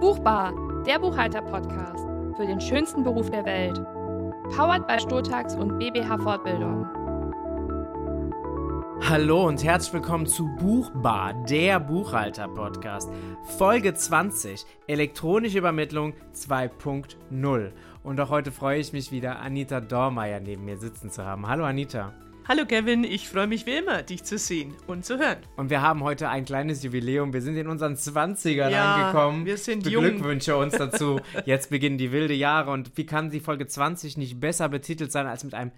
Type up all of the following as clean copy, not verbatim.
Buchbar, der Buchhalter-Podcast für den schönsten Beruf der Welt. Powered by Sturtax und BBH Fortbildung. Hallo und herzlich willkommen zu Buchbar, der Buchhalter-Podcast. Folge 20, elektronische Übermittlung 2.0. Und auch heute freue ich mich wieder, Anita Dormeyer neben mir sitzen zu haben. Hallo Anita. Hallo Kevin, ich freue mich wie immer, dich zu sehen und zu hören. Und wir haben heute ein kleines Jubiläum. Wir sind in unseren 20ern angekommen. Wir sind jung. Beglückwünsche uns dazu. Jetzt beginnen die wilden Jahre. Und wie kann die Folge 20 nicht besser betitelt sein als mit einem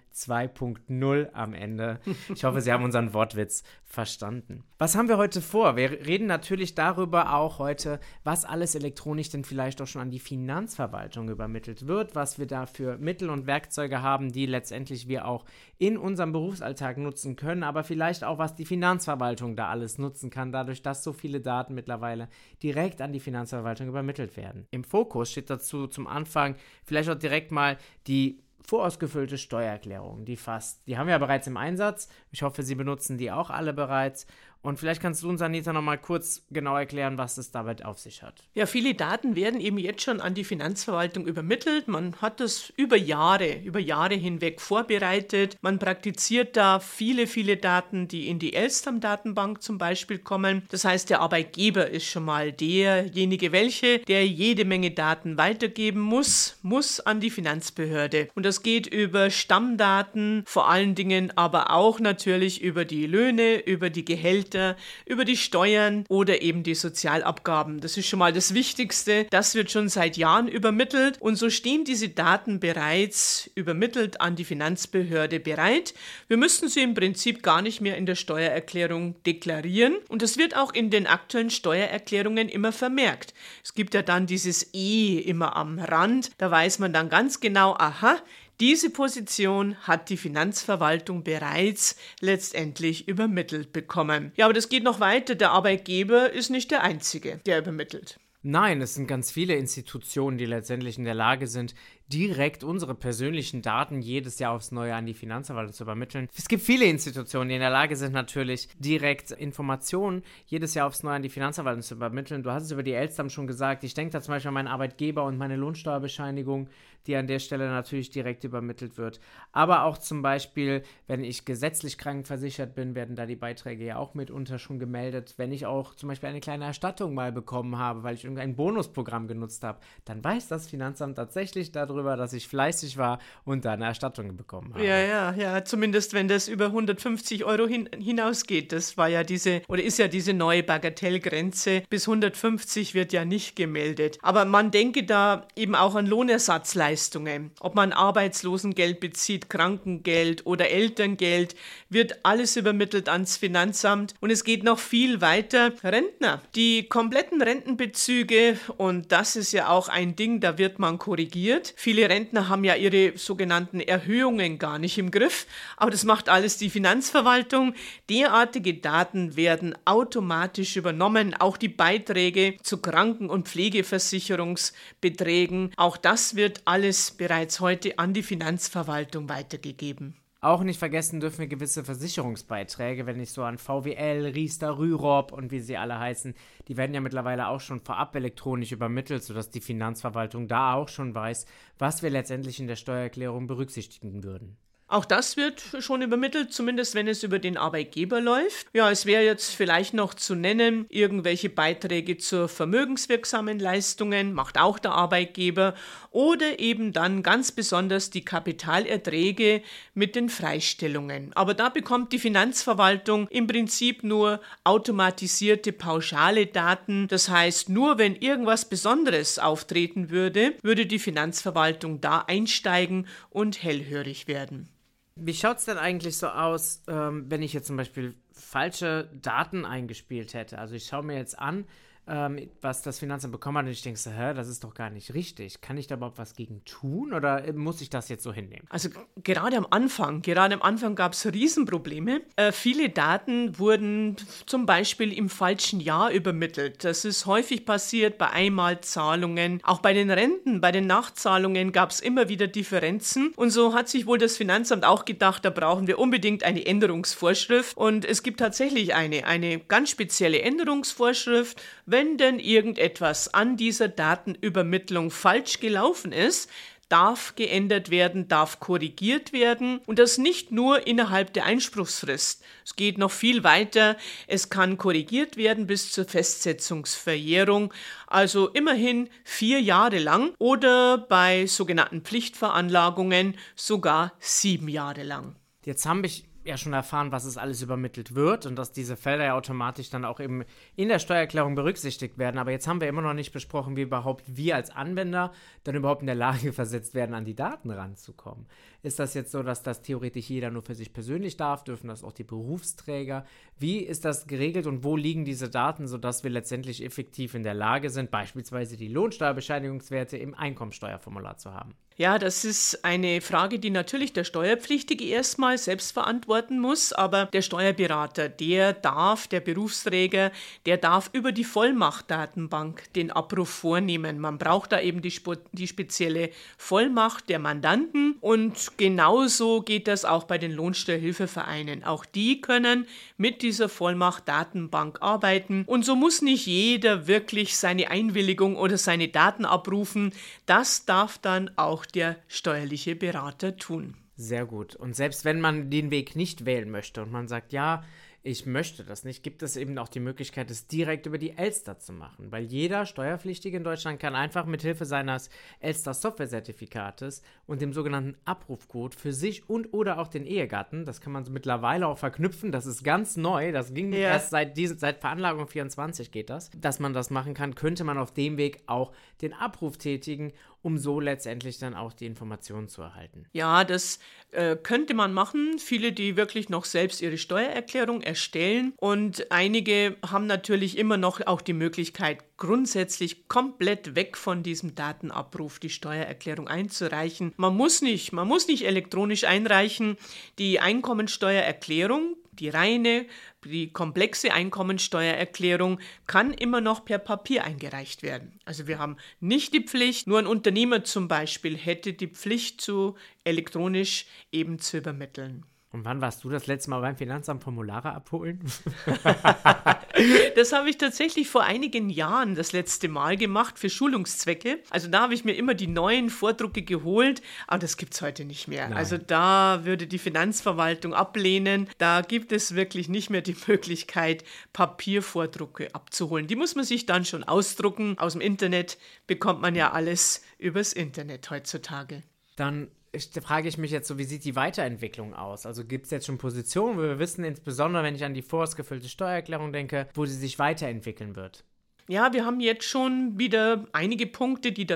2.0 am Ende? Ich hoffe, Sie haben unseren Wortwitz verstanden. Was haben wir heute vor? Wir reden natürlich darüber auch heute, was alles elektronisch denn vielleicht auch schon an die Finanzverwaltung übermittelt wird, was wir da für Mittel und Werkzeuge haben, die letztendlich wir auch in unserem Berufsalltag nutzen können, aber vielleicht auch, was die Finanzverwaltung da alles nutzen kann, dadurch, dass so viele Daten mittlerweile direkt an die Finanzverwaltung übermittelt werden. Im Fokus steht dazu zum Anfang vielleicht auch direkt mal die vorausgefüllte Steuererklärung, die haben wir ja bereits im Einsatz. Ich hoffe, Sie benutzen die auch alle bereits. Und vielleicht kannst du uns, Anita, nochmal kurz genau erklären, was es damit auf sich hat. Ja, viele Daten werden eben jetzt schon an die Finanzverwaltung übermittelt. Man hat das über Jahre hinweg vorbereitet. Man praktiziert da viele Daten, die in die Elstam-Datenbank zum Beispiel kommen. Das heißt, der Arbeitgeber ist schon mal derjenige, der jede Menge Daten weitergeben muss an die Finanzbehörde. Und das geht über Stammdaten, vor allen Dingen aber auch natürlich über die Löhne, über die Gehälter, über die Steuern oder eben die Sozialabgaben. Das ist schon mal das Wichtigste. Das wird schon seit Jahren übermittelt und so stehen diese Daten bereits übermittelt an die Finanzbehörde bereit. Wir müssten sie im Prinzip gar nicht mehr in der Steuererklärung deklarieren und das wird auch in den aktuellen Steuererklärungen immer vermerkt. Es gibt ja dann dieses E immer am Rand, da weiß man dann ganz genau, aha, diese Position hat die Finanzverwaltung bereits letztendlich übermittelt bekommen. Ja, aber das geht noch weiter. Der Arbeitgeber ist nicht der Einzige, der übermittelt. Nein, es sind ganz viele Institutionen, die letztendlich in der Lage sind, direkt unsere persönlichen Daten jedes Jahr aufs Neue an die Finanzverwaltung zu übermitteln. Es gibt viele Institutionen, die in der Lage sind, natürlich direkt Informationen jedes Jahr aufs Neue an die Finanzverwaltung zu übermitteln. Du hast es über die Elstam schon gesagt. Ich denke da zum Beispiel an meinen Arbeitgeber und meine Lohnsteuerbescheinigung, die an der Stelle natürlich direkt übermittelt wird. Aber auch zum Beispiel, wenn ich gesetzlich krankenversichert bin, werden da die Beiträge ja auch mitunter schon gemeldet. Wenn ich auch zum Beispiel eine kleine Erstattung mal bekommen habe, weil ich irgendein Bonusprogramm genutzt habe, dann weiß das Finanzamt tatsächlich darüber, dass ich fleißig war und da eine Erstattung bekommen habe. Ja, zumindest wenn das über 150 Euro hinausgeht. Das war ja ist ja diese neue Bagatellgrenze. Bis 150 wird ja nicht gemeldet. Aber man denke da eben auch an Lohnersatzleistungen. Ob man Arbeitslosengeld bezieht, Krankengeld oder Elterngeld, wird alles übermittelt ans Finanzamt. Und es geht noch viel weiter. Rentner, die kompletten Rentenbezüge, und das ist ja auch ein Ding, da wird man korrigiert. Viele Rentner haben ja ihre sogenannten Erhöhungen gar nicht im Griff, aber das macht alles die Finanzverwaltung. Derartige Daten werden automatisch übernommen, auch die Beiträge zu Kranken- und Pflegeversicherungsbeträgen. Auch das wird alles bereits heute an die Finanzverwaltung weitergegeben. Auch nicht vergessen dürfen wir gewisse Versicherungsbeiträge, wenn ich so an VWL, Riester, Rürup und wie sie alle heißen, die werden ja mittlerweile auch schon vorab elektronisch übermittelt, sodass die Finanzverwaltung da auch schon weiß, was wir letztendlich in der Steuererklärung berücksichtigen würden. Auch das wird schon übermittelt, zumindest wenn es über den Arbeitgeber läuft. Ja, es wäre jetzt vielleicht noch zu nennen, irgendwelche Beiträge zur vermögenswirksamen Leistungen macht auch der Arbeitgeber oder eben dann ganz besonders die Kapitalerträge mit den Freistellungen. Aber da bekommt die Finanzverwaltung im Prinzip nur automatisierte pauschale Daten. Das heißt, nur wenn irgendwas Besonderes auftreten würde, würde die Finanzverwaltung da einsteigen und hellhörig werden. Wie schaut es denn eigentlich so aus, wenn ich jetzt zum Beispiel falsche Daten eingespielt hätte? Also ich schaue mir jetzt an, was das Finanzamt bekommen hat und ich denke so, das ist doch gar nicht richtig. Kann ich da überhaupt was gegen tun oder muss ich das jetzt so hinnehmen? Also gerade am Anfang gab es Riesenprobleme. Viele Daten wurden zum Beispiel im falschen Jahr übermittelt. Das ist häufig passiert bei Einmalzahlungen. Auch bei den Renten, bei den Nachzahlungen gab es immer wieder Differenzen. Und so hat sich wohl das Finanzamt auch gedacht, da brauchen wir unbedingt eine Änderungsvorschrift. Und es gibt tatsächlich eine ganz spezielle Änderungsvorschrift. wenn denn irgendetwas an dieser Datenübermittlung falsch gelaufen ist, darf geändert werden, darf korrigiert werden und das nicht nur innerhalb der Einspruchsfrist. Es geht noch viel weiter. Es kann korrigiert werden bis zur Festsetzungsverjährung, also immerhin 4 Jahre lang oder bei sogenannten Pflichtveranlagungen sogar 7 Jahre lang. Jetzt habe ich ja schon erfahren, was es alles übermittelt wird und dass diese Felder ja automatisch dann auch eben in der Steuererklärung berücksichtigt werden. Aber jetzt haben wir immer noch nicht besprochen, wie überhaupt wir als Anwender dann überhaupt in der Lage versetzt werden, an die Daten ranzukommen. Ist das jetzt so, dass das theoretisch jeder nur für sich persönlich darf? Dürfen das auch die Berufsträger? Wie ist das geregelt und wo liegen diese Daten, sodass wir letztendlich effektiv in der Lage sind, beispielsweise die Lohnsteuerbescheinigungswerte im Einkommensteuerformular zu haben? Ja, das ist eine Frage, die natürlich der Steuerpflichtige erstmal selbst verantworten muss, aber der Steuerberater, der Berufsträger, der darf über die Vollmachtdatenbank den Abruf vornehmen. Man braucht da eben die spezielle Vollmacht der Mandanten und genauso geht das auch bei den Lohnsteuerhilfevereinen. Auch die können mit dieser Vollmachtdatenbank arbeiten und so muss nicht jeder wirklich seine Einwilligung oder seine Daten abrufen. Das darf dann auch der steuerliche Berater tun. Sehr gut. Und selbst wenn man den Weg nicht wählen möchte und man sagt, ja, ich möchte das nicht, gibt es eben auch die Möglichkeit, es direkt über die Elster zu machen. Weil jeder Steuerpflichtige in Deutschland kann einfach mit Hilfe seines Elster-Software-Zertifikates und dem sogenannten Abrufcode für sich und oder auch den Ehegatten, das kann man so mittlerweile auch verknüpfen, das ist ganz neu, das ging erst seit Veranlagung 24 geht das, dass man das machen kann, könnte man auf dem Weg auch den Abruf tätigen, um so letztendlich dann auch die Informationen zu erhalten. Ja, das könnte man machen. Viele, die wirklich noch selbst ihre Steuererklärung erstellen und einige haben natürlich immer noch auch die Möglichkeit, grundsätzlich komplett weg von diesem Datenabruf die Steuererklärung einzureichen. Man muss nicht elektronisch einreichen. Die Einkommensteuererklärung, die komplexe Einkommensteuererklärung kann immer noch per Papier eingereicht werden. Also wir haben nicht die Pflicht, nur ein Unternehmer zum Beispiel hätte die Pflicht, elektronisch eben zu übermitteln. Und wann warst du das letzte Mal beim Finanzamt Formulare abholen? Das habe ich tatsächlich vor einigen Jahren das letzte Mal gemacht für Schulungszwecke. Also da habe ich mir immer die neuen Vordrucke geholt, aber das gibt es heute nicht mehr. Nein. Also da würde die Finanzverwaltung ablehnen. Da gibt es wirklich nicht mehr die Möglichkeit, Papiervordrucke abzuholen. Die muss man sich dann schon ausdrucken. Aus dem Internet bekommt man ja alles übers Internet heutzutage. Dann frage ich mich jetzt so, wie sieht die Weiterentwicklung aus? Also gibt es jetzt schon Positionen, wo wir wissen, insbesondere wenn ich an die vorausgefüllte Steuererklärung denke, wo sie sich weiterentwickeln wird? Ja, wir haben jetzt schon wieder einige Punkte, die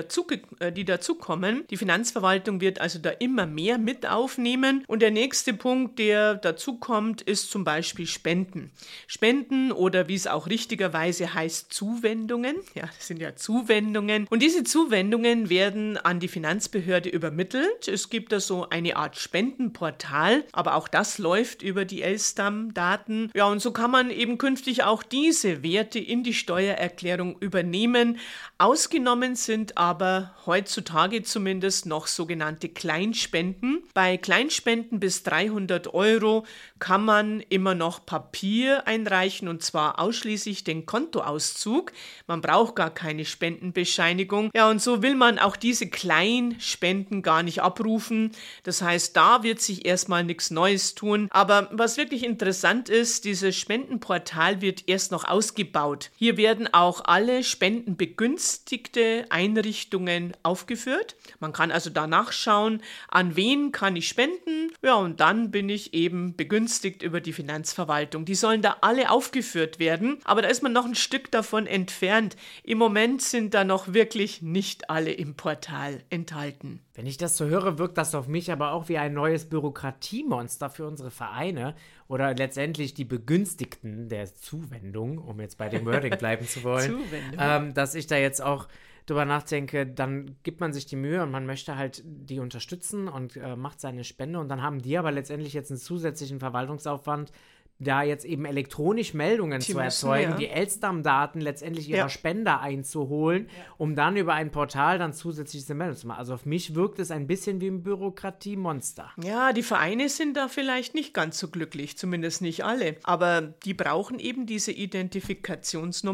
dazukommen. Die Finanzverwaltung wird also da immer mehr mit aufnehmen. Und der nächste Punkt, der dazukommt, ist zum Beispiel Spenden. Spenden oder wie es auch richtigerweise heißt, Zuwendungen. Ja, das sind ja Zuwendungen. Und diese Zuwendungen werden an die Finanzbehörde übermittelt. Es gibt da so eine Art Spendenportal, aber auch das läuft über die Elstam-Daten. Ja, und so kann man eben künftig auch diese Werte in die Steuererklärung übernehmen. Ausgenommen sind aber heutzutage zumindest noch sogenannte Kleinspenden. Bei Kleinspenden bis 300 € kann man immer noch Papier einreichen und zwar ausschließlich den Kontoauszug. Man braucht gar keine Spendenbescheinigung. Ja, und so will man auch diese Kleinspenden gar nicht abrufen. Das heißt, da wird sich erstmal nichts Neues tun. Aber was wirklich interessant ist, dieses Spendenportal wird erst noch ausgebaut. Hier werden auch alle spendenbegünstigte Einrichtungen aufgeführt. Man kann also da nachschauen, an wen kann ich spenden. Ja, und dann bin ich eben begünstigt über die Finanzverwaltung. Die sollen da alle aufgeführt werden, aber da ist man noch ein Stück davon entfernt. Im Moment sind da noch wirklich nicht alle im Portal enthalten. Wenn ich das so höre, wirkt das auf mich aber auch wie ein neues Bürokratiemonster für unsere Vereine oder letztendlich die Begünstigten der Zuwendung, um jetzt bei dem Wording bleiben zu wollen, dass ich da jetzt auch drüber nachdenke, dann gibt man sich die Mühe und man möchte halt die unterstützen und macht seine Spende und dann haben die aber letztendlich jetzt einen zusätzlichen Verwaltungsaufwand, da jetzt eben elektronisch Meldungen zu erzeugen, die Elstam-Daten letztendlich ihrer Spender einzuholen, um dann über ein Portal dann zusätzlich diese Meldung zu machen. Also auf mich wirkt es ein bisschen wie ein Bürokratiemonster. Ja, die Vereine sind da vielleicht nicht ganz so glücklich, zumindest nicht alle. Aber die brauchen eben diese Identifikationsnummer.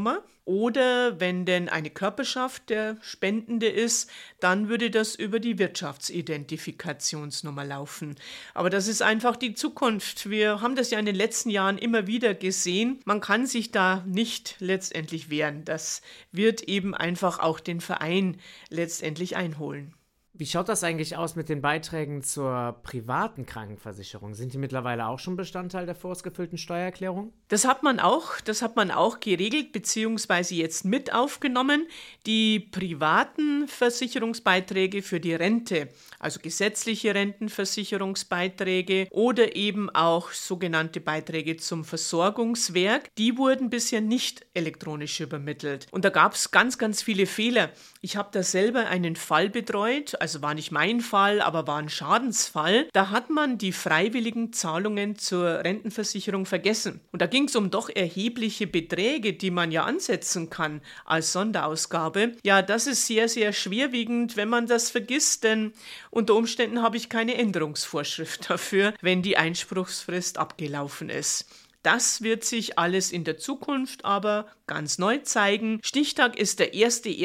Oder wenn denn eine Körperschaft der Spendende ist, dann würde das über die Wirtschaftsidentifikationsnummer laufen. Aber das ist einfach die Zukunft. Wir haben das ja in den letzten Jahren immer wieder gesehen. Man kann sich da nicht letztendlich wehren. Das wird eben einfach auch den Verein letztendlich einholen. Wie schaut das eigentlich aus mit den Beiträgen zur privaten Krankenversicherung? Sind die mittlerweile auch schon Bestandteil der vorausgefüllten Steuererklärung? Das hat man auch geregelt bzw. jetzt mit aufgenommen. Die privaten Versicherungsbeiträge für die Rente, also gesetzliche Rentenversicherungsbeiträge oder eben auch sogenannte Beiträge zum Versorgungswerk, die wurden bisher nicht elektronisch übermittelt. Und da gab es ganz, ganz viele Fehler. Ich habe da selber einen Fall betreut, also war nicht mein Fall, aber war ein Schadensfall. Da hat man die freiwilligen Zahlungen zur Rentenversicherung vergessen. Und da ging es um doch erhebliche Beträge, die man ja ansetzen kann als Sonderausgabe. Ja, das ist sehr, sehr schwerwiegend, wenn man das vergisst, denn unter Umständen habe ich keine Änderungsvorschrift dafür, wenn die Einspruchsfrist abgelaufen ist. Das wird sich alles in der Zukunft aber ganz neu zeigen. Stichtag ist der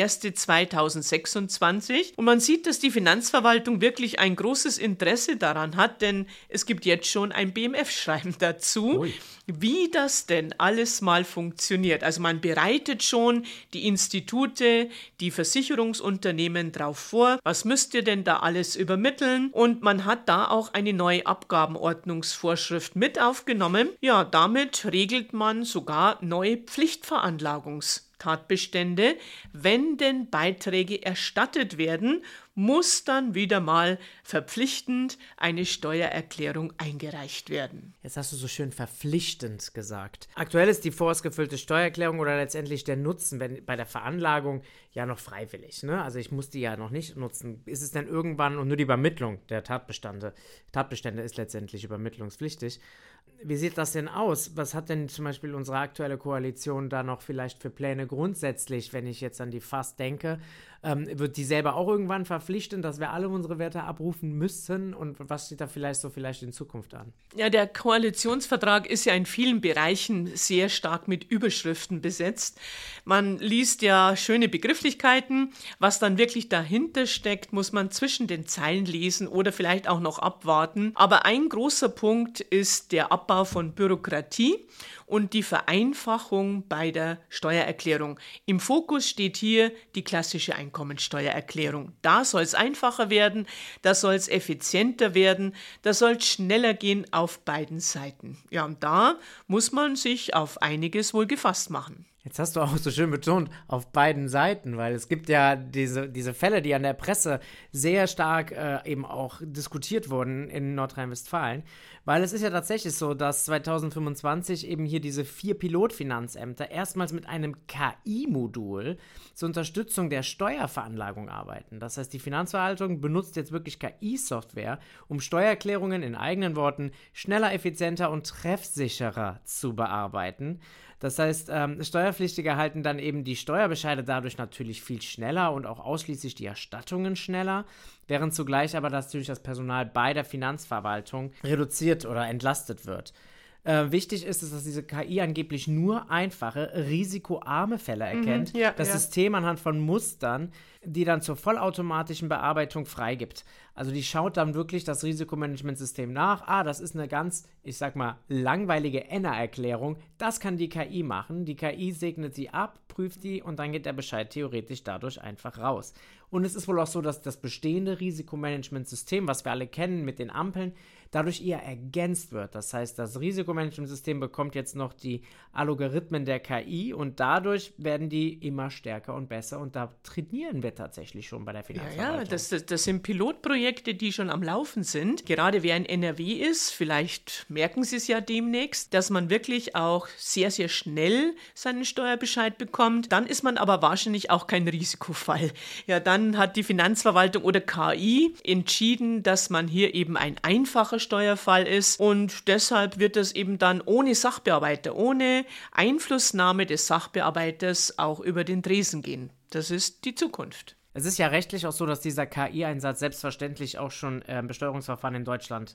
1.1.2026 und man sieht, dass die Finanzverwaltung wirklich ein großes Interesse daran hat, denn es gibt jetzt schon ein BMF-Schreiben dazu, wie das denn alles mal funktioniert. Also man bereitet schon die Institute, die Versicherungsunternehmen drauf vor, was müsst ihr denn da alles übermitteln? Und man hat da auch eine neue Abgabenordnungsvorschrift mit aufgenommen. Ja, damit regelt man sogar neue Pflichtveranlagungstatbestände. Wenn denn Beiträge erstattet werden, muss dann wieder mal verpflichtend eine Steuererklärung eingereicht werden. Jetzt hast du so schön verpflichtend gesagt. Aktuell ist die vorausgefüllte Steuererklärung oder letztendlich der Nutzen bei der Veranlagung ja noch freiwillig. Ne? Also ich muss die ja noch nicht nutzen. Ist es denn irgendwann, und nur die Übermittlung der Tatbestände ist letztendlich übermittlungspflichtig. Wie sieht das denn aus? Was hat denn zum Beispiel unsere aktuelle Koalition da noch vielleicht für Pläne grundsätzlich, wenn ich jetzt an die FAS denke? Wird die selber auch irgendwann verpflichten, dass wir alle unsere Werte abrufen müssen? Und was steht da vielleicht in Zukunft an? Ja, der Koalitionsvertrag ist ja in vielen Bereichen sehr stark mit Überschriften besetzt. Man liest ja schöne Begrifflichkeiten. Was dann wirklich dahinter steckt, muss man zwischen den Zeilen lesen oder vielleicht auch noch abwarten. Aber ein großer Punkt ist der Abbau von Bürokratie und die Vereinfachung bei der Steuererklärung. Im Fokus steht hier die klassische Einkommensteuererklärung. Da soll es einfacher werden, da soll es effizienter werden, da soll es schneller gehen auf beiden Seiten. Ja, und da muss man sich auf einiges wohl gefasst machen. Jetzt hast du auch so schön betont, auf beiden Seiten, weil es gibt ja diese Fälle, die an der Presse sehr stark eben auch diskutiert wurden in Nordrhein-Westfalen, weil es ist ja tatsächlich so, dass 2025 eben hier diese 4 Pilotfinanzämter erstmals mit einem KI-Modul zur Unterstützung der Steuerveranlagung arbeiten. Das heißt, die Finanzverwaltung benutzt jetzt wirklich KI-Software, um Steuererklärungen in eigenen Worten schneller, effizienter und treffsicherer zu bearbeiten. Das heißt, Steuerpflichtige erhalten dann eben die Steuerbescheide dadurch natürlich viel schneller und auch ausschließlich die Erstattungen schneller, während zugleich aber natürlich das Personal bei der Finanzverwaltung reduziert oder entlastet wird. Wichtig ist es, dass diese KI angeblich nur einfache, risikoarme Fälle erkennt, das System anhand von Mustern, die dann zur vollautomatischen Bearbeitung freigibt. Also die schaut dann wirklich das Risikomanagementsystem nach. Das ist eine ganz, ich sag mal, langweilige ENNA-Erklärung. Das kann die KI machen. Die KI segnet sie ab, prüft die und dann geht der Bescheid theoretisch dadurch einfach raus. Und es ist wohl auch so, dass das bestehende Risikomanagementsystem, was wir alle kennen mit den Ampeln, dadurch eher ergänzt wird. Das heißt, das Risikomanagementsystem bekommt jetzt noch die Algorithmen der KI und dadurch werden die immer stärker und besser und da trainieren wir tatsächlich schon bei der Finanzverwaltung. Ja, das sind Pilotprojekte, die schon am Laufen sind. Gerade wer in NRW ist, vielleicht merken Sie es ja demnächst, dass man wirklich auch sehr, sehr schnell seinen Steuerbescheid bekommt. Dann ist man aber wahrscheinlich auch kein Risikofall. Ja, dann hat die Finanzverwaltung oder KI entschieden, dass man hier eben ein einfacher Steuerfall ist und deshalb wird das eben dann ohne Sachbearbeiter, ohne Einflussnahme des Sachbearbeiters auch über den Tresen gehen. Das ist die Zukunft. Es ist ja rechtlich auch so, dass dieser KI-Einsatz selbstverständlich auch schon Besteuerungsverfahren in Deutschland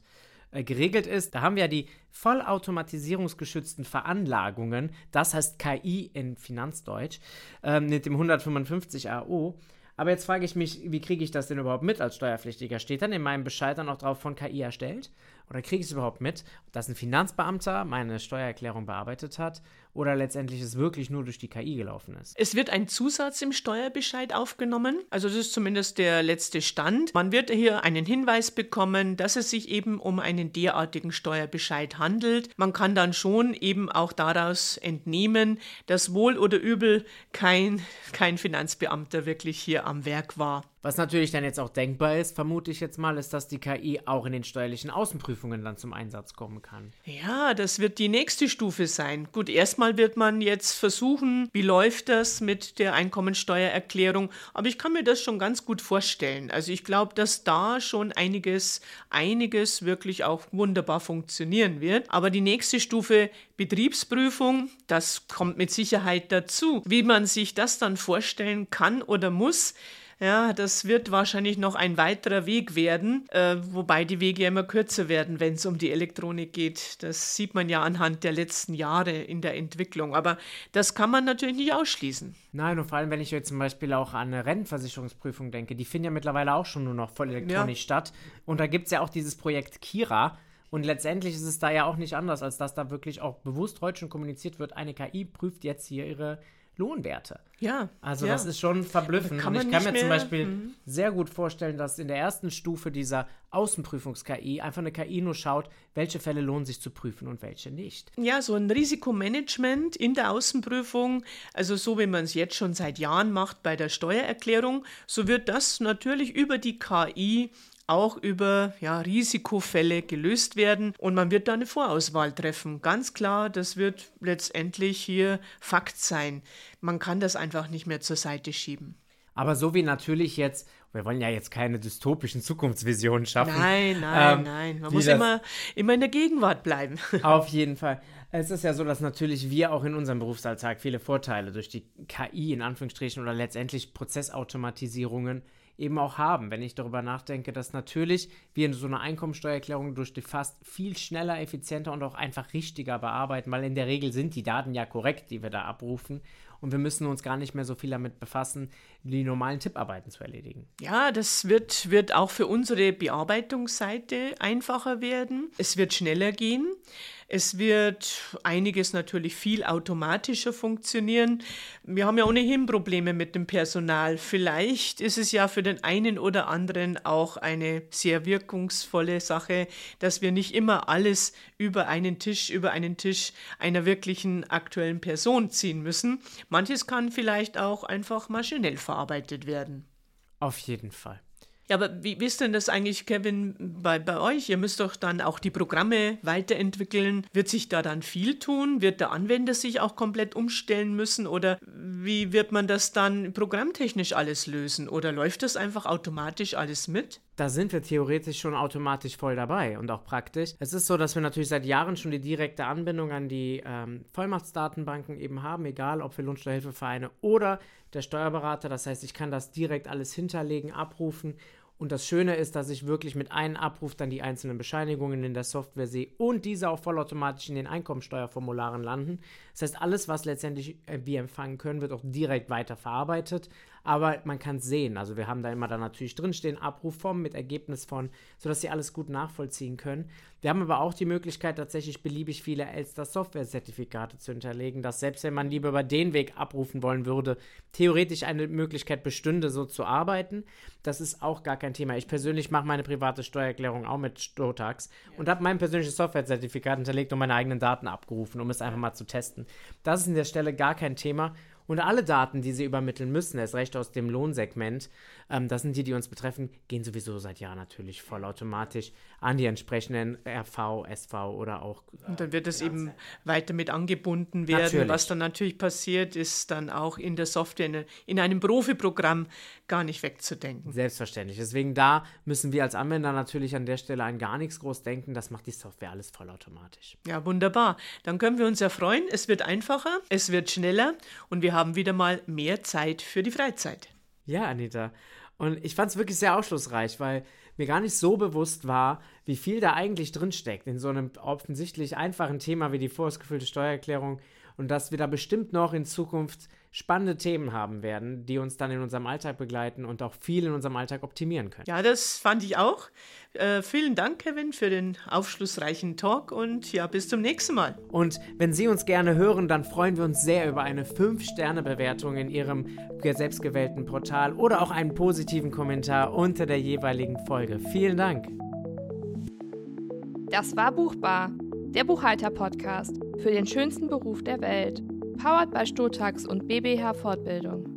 geregelt ist. Da haben wir ja die vollautomatisierungsgeschützten Veranlagungen, das heißt KI in Finanzdeutsch, mit dem 155 AO. Aber jetzt frage ich mich, wie kriege ich das denn überhaupt mit als Steuerpflichtiger? Steht dann in meinem Bescheid dann auch drauf von KI erstellt? Oder kriege ich es überhaupt mit, dass ein Finanzbeamter meine Steuererklärung bearbeitet hat oder letztendlich es wirklich nur durch die KI gelaufen ist? Es wird ein Zusatz im Steuerbescheid aufgenommen, also das ist zumindest der letzte Stand. Man wird hier einen Hinweis bekommen, dass es sich eben um einen derartigen Steuerbescheid handelt. Man kann dann schon eben auch daraus entnehmen, dass wohl oder übel kein Finanzbeamter wirklich hier am Werk war. Was natürlich dann jetzt auch denkbar ist, vermute ich jetzt mal, ist, dass die KI auch in den steuerlichen Außenprüfungen dann zum Einsatz kommen kann. Ja, das wird die nächste Stufe sein. Gut, erstmal wird man jetzt versuchen, wie läuft das mit der Einkommensteuererklärung, aber ich kann mir das schon ganz gut vorstellen. Also ich glaube, dass da schon einiges wirklich auch wunderbar funktionieren wird. Aber die nächste Stufe Betriebsprüfung, das kommt mit Sicherheit dazu. Wie man sich das dann vorstellen kann oder muss, ja, das wird wahrscheinlich noch ein weiterer Weg werden, wobei die Wege ja immer kürzer werden, wenn es um die Elektronik geht. Das sieht man ja anhand der letzten Jahre in der Entwicklung. Aber das kann man natürlich nicht ausschließen. Nein, und vor allem, wenn ich jetzt zum Beispiel auch an eine Rentenversicherungsprüfung denke, die finden ja mittlerweile auch schon nur noch voll elektronisch statt. Und da gibt es ja auch dieses Projekt Kira. Und letztendlich ist es da ja auch nicht anders, als dass da wirklich auch bewusst heute schon kommuniziert wird, eine KI prüft jetzt hier ihre Lohnwerte. Ja. Also das ist schon verblüffend. Und ich kann mir zum Beispiel sehr gut vorstellen, dass in der ersten Stufe dieser Außenprüfungs-KI einfach eine KI nur schaut, welche Fälle lohnen sich zu prüfen und welche nicht. Ja, so ein Risikomanagement in der Außenprüfung, also so wie man es jetzt schon seit Jahren macht bei der Steuererklärung, so wird das natürlich über die KI auch über Risikofälle gelöst werden und man wird da eine Vorauswahl treffen. Ganz klar, das wird letztendlich hier Fakt sein. Man kann das einfach nicht mehr zur Seite schieben. Aber so wie natürlich jetzt, wir wollen ja jetzt keine dystopischen Zukunftsvisionen schaffen. Nein. Man muss immer in der Gegenwart bleiben. Auf jeden Fall. Es ist ja so, dass natürlich wir auch in unserem Berufsalltag viele Vorteile durch die KI in Anführungsstrichen oder letztendlich Prozessautomatisierungen eben auch haben, wenn ich darüber nachdenke, dass natürlich wir in so einer Einkommensteuererklärung durch die fast viel schneller, effizienter und auch einfach richtiger bearbeiten, weil in der Regel sind die Daten ja korrekt, die wir da abrufen und wir müssen uns gar nicht mehr so viel damit befassen, die normalen Tipparbeiten zu erledigen. Ja, das wird auch für unsere Bearbeitungsseite einfacher werden. Es wird schneller gehen. Es wird einiges natürlich viel automatischer funktionieren. Wir haben ja ohnehin Probleme mit dem Personal. Vielleicht ist es ja für den einen oder anderen auch eine sehr wirkungsvolle Sache, dass wir nicht immer alles über einen Tisch einer wirklichen aktuellen Person ziehen müssen. Manches kann vielleicht auch einfach maschinell verarbeitet werden. Auf jeden Fall. Ja, aber wie ist denn das eigentlich, Kevin, bei euch? Ihr müsst doch dann auch die Programme weiterentwickeln. Wird sich da dann viel tun? Wird der Anwender sich auch komplett umstellen müssen? Oder wie wird man das dann programmtechnisch alles lösen? Oder läuft das einfach automatisch alles mit? Da sind wir theoretisch schon automatisch voll dabei und auch praktisch. Es ist so, dass wir natürlich seit Jahren schon die direkte Anbindung an die Vollmachtsdatenbanken eben haben, egal ob für Lohnsteuerhilfevereine oder der Steuerberater. Das heißt, ich kann das direkt alles hinterlegen, abrufen. Und das Schöne ist, dass ich wirklich mit einem Abruf dann die einzelnen Bescheinigungen in der Software sehe und diese auch vollautomatisch in den Einkommensteuerformularen landen. Das heißt, alles, was letztendlich wir empfangen können, wird auch direkt weiterverarbeitet. Aber man kann es sehen. Also wir haben da immer dann natürlich drinstehen, Abruf vom mit Ergebnis von, sodass Sie alles gut nachvollziehen können. Wir haben aber auch die Möglichkeit, tatsächlich beliebig viele Elster-Software-Zertifikate zu hinterlegen, dass selbst wenn man lieber über den Weg abrufen wollen würde, theoretisch eine Möglichkeit bestünde, so zu arbeiten. Das ist auch gar kein Thema. Ich persönlich mache meine private Steuererklärung auch mit Stotax und habe mein persönliches Software-Zertifikat hinterlegt und meine eigenen Daten abgerufen, um es einfach mal zu testen. Das ist an der Stelle gar kein Thema. Und alle Daten, die Sie übermitteln müssen, erst recht aus dem Lohnsegment, das sind die uns betreffen, gehen sowieso seit Jahren natürlich vollautomatisch an die entsprechenden RV, SV oder auch... Und dann wird es eben weiter mit angebunden werden. Natürlich. Was dann natürlich passiert, ist dann auch in der Software, in einem Profiprogramm gar nicht wegzudenken. Selbstverständlich. Deswegen da müssen wir als Anwender natürlich an der Stelle an gar nichts groß denken. Das macht die Software alles vollautomatisch. Ja, wunderbar. Dann können wir uns ja freuen. Es wird einfacher, es wird schneller und wir haben wieder mal mehr Zeit für die Freizeit. Ja, Anita. Und ich fand es wirklich sehr aufschlussreich, weil mir gar nicht so bewusst war, wie viel da eigentlich drinsteckt in so einem offensichtlich einfachen Thema wie die vorausgefüllte Steuererklärung und dass wir da bestimmt noch in Zukunft spannende Themen haben werden, die uns dann in unserem Alltag begleiten und auch viel in unserem Alltag optimieren können. Ja, das fand ich auch. Vielen Dank, Kevin, für den aufschlussreichen Talk und ja, bis zum nächsten Mal. Und wenn Sie uns gerne hören, dann freuen wir uns sehr über eine 5-Sterne-Bewertung in Ihrem selbstgewählten Portal oder auch einen positiven Kommentar unter der jeweiligen Folge. Vielen Dank. Das war Buchbar, der Buchhalter-Podcast für den schönsten Beruf der Welt. Powered by Stotax und BBH Fortbildung.